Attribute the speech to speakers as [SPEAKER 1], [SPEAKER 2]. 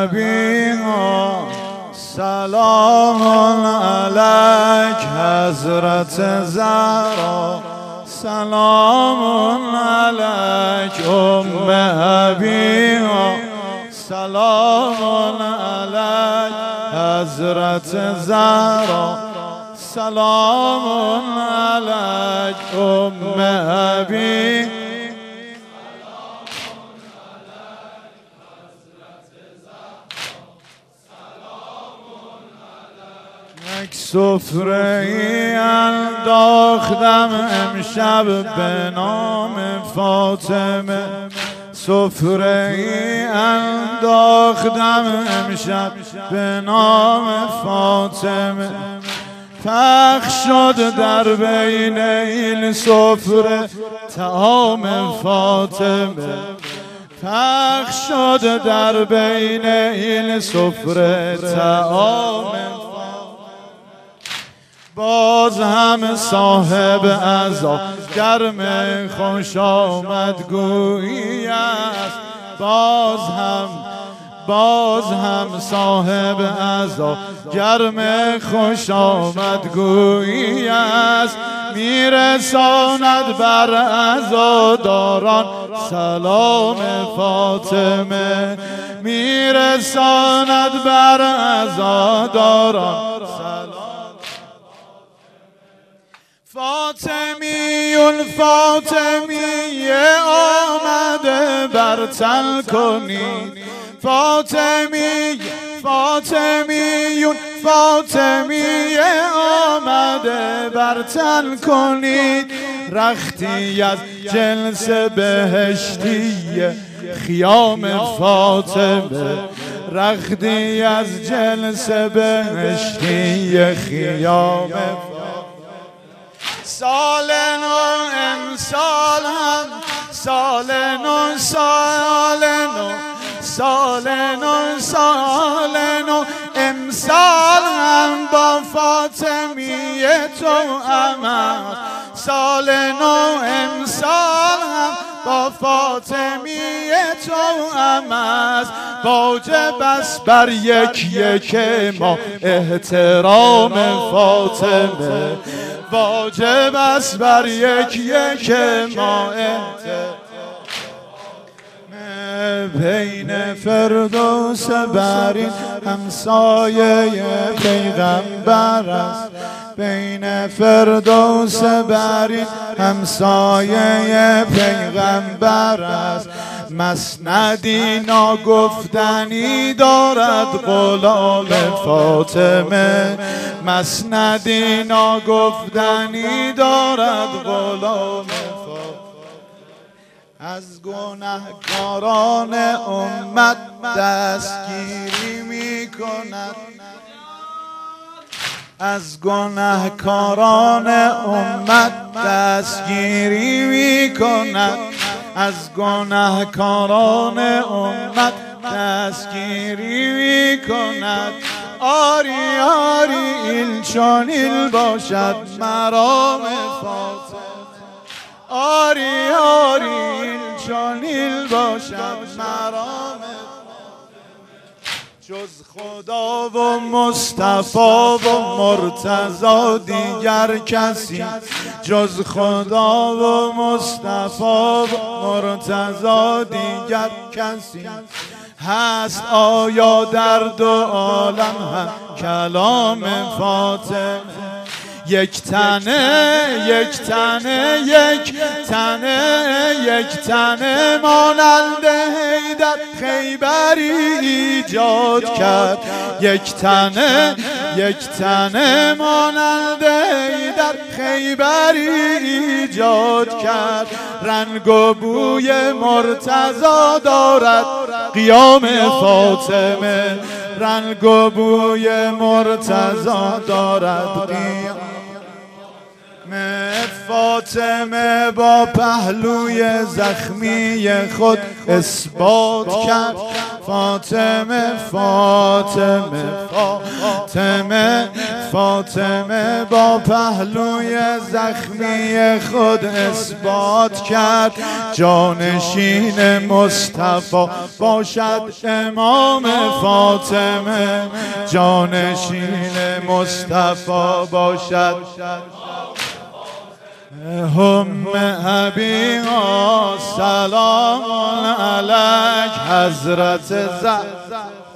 [SPEAKER 1] أبيها سلام عليك حضرة زهرا سلام عليك أم أبيها سلام عليك حضرة زهرا سلام عليك أم أبيها یک سفره ای انداختم امشب به نام فاطمه سفره ای انداختم امشب به نام فاطمه پخش شد در بین این سفره طعام فاطمه پخش شد در بین این سفره طعام باز هم صاحب عزا گرم خوش آمدگویی است باز هم صاحب عزا گرم خوش آمدگویی است میرساند بر عزاداران سلام فاطمه میرساند بر عزاداران سلام فاطمیه آمده برتل کنید فاطمیه آمده برتل کنید رختی از جنس بهشتی خیام فاطمه رختی از جنس بهشتی خیام سال نو امسال هم سال نو امسال هم با فاطمیه تو امد سال نو امسال هم با فاطمیه تو امد واجب است بر یک ما احترام فاطمه واجب است بر یک ما بین فردوس برین همسایه پیغمبر است بین فردوس برین همسایه پیغمبر است مسندی ناگفتنی دارد غلام فاطمه مسندی ناگفتنی دارد غلام فاطمه از گناهکاران امت دستگیری می کند از گناهکاران امت دستگیری می کند از گناهکاران امت دستگیری می کند آری این چنین باشد مرام فاطمه آری این چنین باشد مرام جز خدا و مصطفی و مرتضی دیگر کسی جز خدا و مصطفی و مرتضی دیگر کسی هست آیا در دو عالم هم کلام فاطمه یک تنه مانند حیدر خیبری ایجاد کرد یک تنه مانند حیدر خیبری ایجاد کرد رنگ و بوی مرتضی دارد قیام فاطمه رنگ و بوی مرتضی دارد قیام فاطمه با پهلوی زخمی خود اثبات کرد فاطمه با پهلوی زخمی خود اثبات کرد جانشین مصطفی باشد امام فاطمه، جانشین مصطفی باشد. هم ابیها سلام علیک حضرت زهرا.